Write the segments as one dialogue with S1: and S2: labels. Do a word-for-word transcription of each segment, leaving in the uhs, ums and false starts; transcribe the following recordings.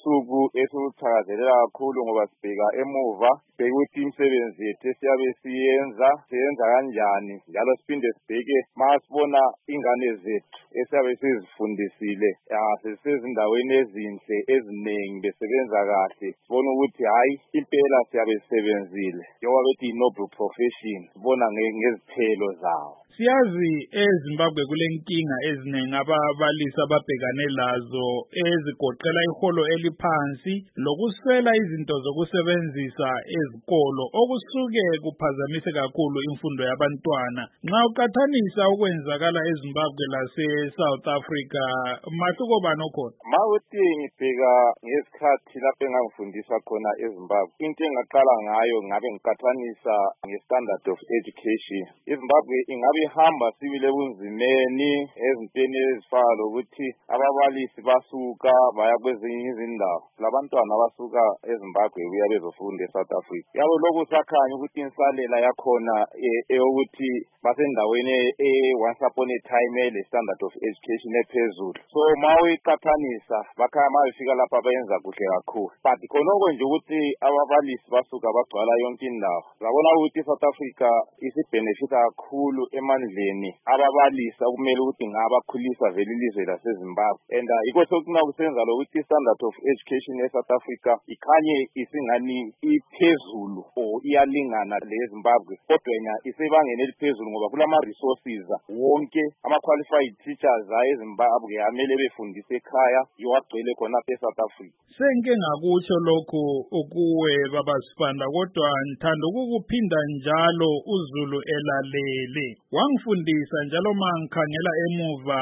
S1: usuku esiluthakazelela kakhulu ngoba sibheka emuva sibheke ukuthi imisebenzi yethu esiyabe siyenza siyenza kanjani njalo siphinde sibheke masibona ingane zethu esiyabe sizifundisile sezisezindaweni ezinhle eziningi besebenza kahle sibona ukuthi hayi impela siyabe sisebenzile njengoba bethi i-noble profession sibona ngezithelo zawo.
S2: Siyazi eZimbabwe kulenkinga eziningi ababalisi ababhekane lazo ezigoqela iholo eliphansi lokuswela izinto zokusebenzisa ezikolo okusuke kuphazamise kakhulu imfundo yabantwana. Nxa uqathanisa okwenzakala eZimbabwe lase-South Africa, mahluko bani okhona?
S1: Ma uthi ngibheka ngesikhathi lapho engangifundisa khona eZimbabwe, into engaqala ngayo ngabe ngiqathanisa nge-standard of education. iZimbabwe ingabe hamba sibile bunzimeni ezintweni ezifana lokuthi ababalisi basuka baya kwezinye izindawo labantwana abasuka eZimbabwe kuya bezofunda eSouth Africa. Yabo lokhu sakhanya ukuthi insalela yakhona eyokuthi basendaweni e-once upon a time le standard of education ephezulu. So ma uyiqathanisa bakhaya ma befika lapha bayenza kuhle kakhulu. But khonoko nje ukuthi ababalisi basuka bagcwala yonke indawo. Zabona ukuthi iSouth Africa isibhenefita kakhulu emandleni ababalisi okumele ukuthi ngabakhulisa vele ilizwe laseZimbabwe. And yikho sokuna kusenza lokuthi standard of education eSouth Africa ikhanye isingani iphezulu or iyalingana leZimbabwe. Kodwa yena isebangeni eliphezulu ngoba kulama resources wonke ama-qualified teachers eZimbabwe amele befundise ekhaya yowagcwele khona eSouth Africa.
S2: Senke ngakutsho lokho ukuwe babasifanda kodwa ngithanda ukukuphinda njalo uZulu elalele. Wangifundisa njalo mangikhangela emuva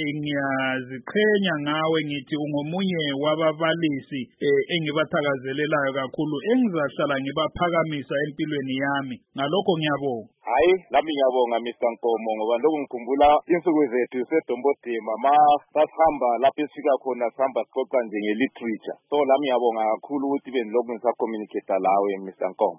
S2: ngiyaziqhenya ngawe ngithi ungomunye wababalisi engibathakazelelayo kakhulu engizahlala ngibaphakamisa empilweni yami. Ngalokho ngiyabonga.
S1: Hayi, lami ngiyabonga Mister Nkomo ngoba lokhu ngikhumbula insuku zethu seDombodema ma sasihamba lapho esifika khona sihamba sixoxa nje nge-literature. So lami ngiyabonga kakhulu ukuthi bendilokhu ngisa communicate lawe Mister Nkomo.